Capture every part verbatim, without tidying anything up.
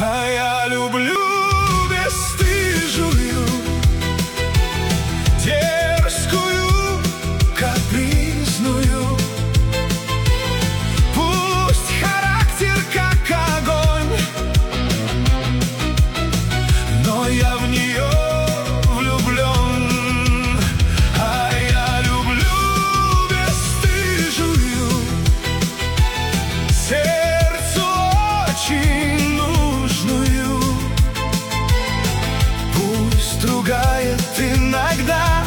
А я люблю бесстыжую, дерзкую, капризную. Пусть характер как огонь, но я в нее влюблен. А я люблю бесстыжую, сердцу очень нужную. Пусть ругает иногда,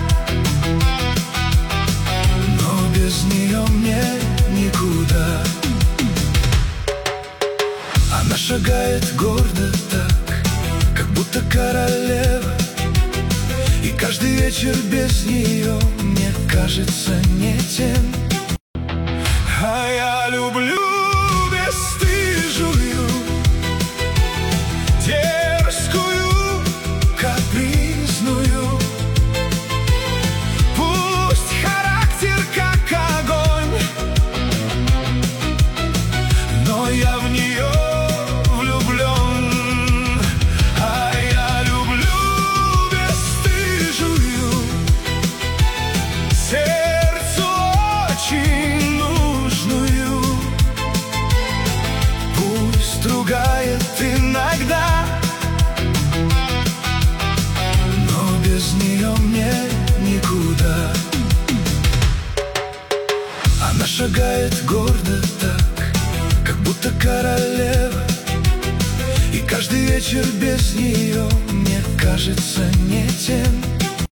но без нее мне никуда. Она шагает гордо так, как будто королева, и каждый вечер без нее мне кажется не тем. А я люблю бесстыжую, дерзкую, капризную. Пусть характер как огонь, но я в нее влюблен. А я люблю бесстыжую, сердцу очень нужную. Пусть ругает иногда, но без нее мне никуда. Она шагает гордо так, как будто королева, и каждый вечер без нее мне кажется не тем.